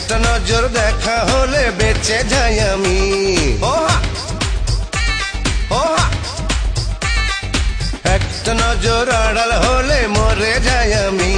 একটা নজর দেখা হলে বেঁচে যাই আমি। একটা নজর আড়াল হলে মরে যাই আমি।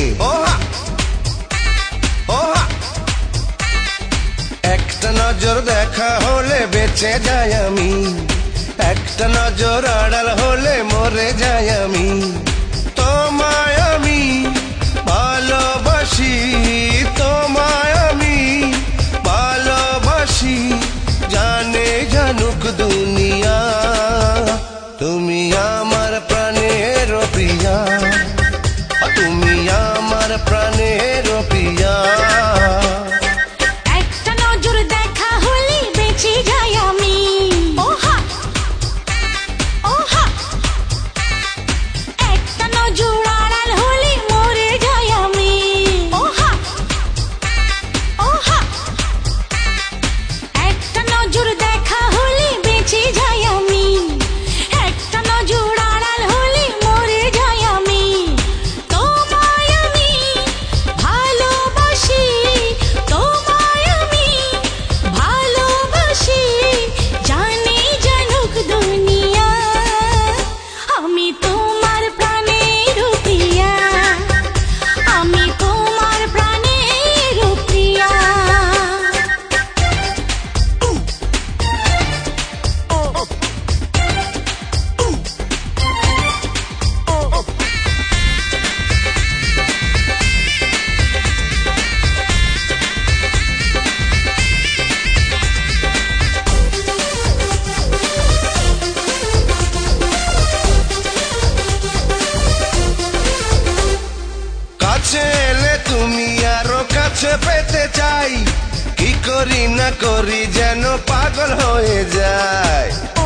একটা নজর দেখা হলে বেঁচে যাই আমি। একটা নজর আড়াল হলে মরে যাই আমি। তোমায় আমি ভালোবাসি, তোমায় আমি ভালোবাসি, জানে জানুক দুনিয়া। তুমি আমার প্রাণের প্রিয়া, তুমি আমার প্রাণের প্রিয়া। একটা নজর দেখা হলে বেঁচে যাই আমি। একটা নজর আড়াল হলে মরে যাই আমি। একটা নজর দেখা হলে বেঁচে যাই আমি। একটা নজর আড়াল হলে মরে যাই আমি। তোমায় আমি ভালোবাসি, তোমায় আমি ভালোবাসি, জানি জানুক দুনিয়া। আমি তোমার প্রাণের প্রিয়া, আমি তোমার প্রাণের প্রিয়া। কাছে এলে তুমি আরো কাছে পেতে চাই, কি করি না করি যেন পাগল হয়ে যায়।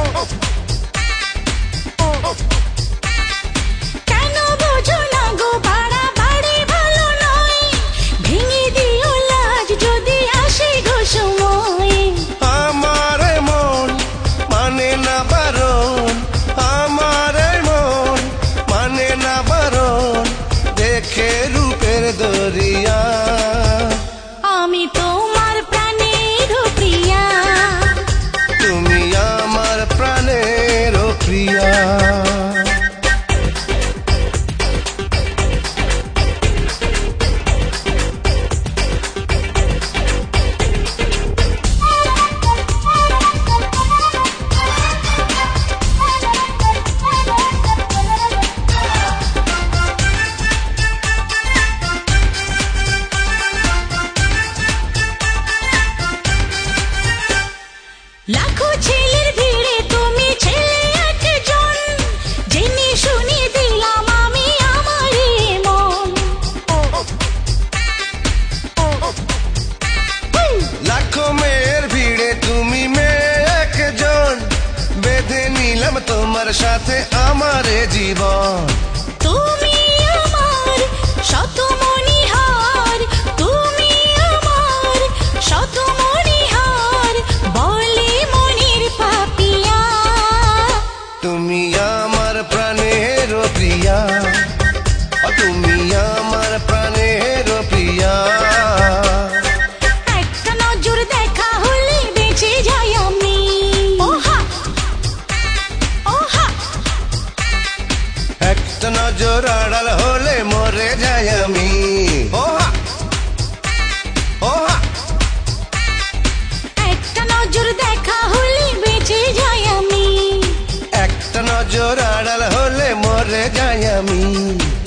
কেন বোঝো না গো বাড়াবাড়ি ভালো নয়, ভেঙে দিও লাজ যদি আসে গো সময়। আমার মন মানে না বারণ, আমার মন মানে না বারণ, দেখে রূপের দরিয়া। আমি তোমার প্রাণের প্রিয়া, তুমি আমার প্রাণের প্রিয়া। লাখো ছেলের ভিড়ে তুমি ছেলে একজন, জেনে শুনে দিলাম আমি আমারই মন। লাখো মেয়ের ভিড়ে তুমি মেয়ে একজন, বেঁধে নিলাম তোমার সাথে আমার জীবন। তুমি আমার শত মণিহার, তুমি আমার শত মণিহার, বলে মনের পাপিয়া। তুমি আমার প্রাণের প্রিয়া, তুমি আমার প্রাণের প্রিয়া। একটা নজর দেখা হলে বেঁচে যাই আমি। একটা নজর আড়াল হলে মরে যাই আমি। একটা নজর দেখা হলে বেঁচে যাই আমি। একটা নজর আড়াল হলে মরে যাই আমি।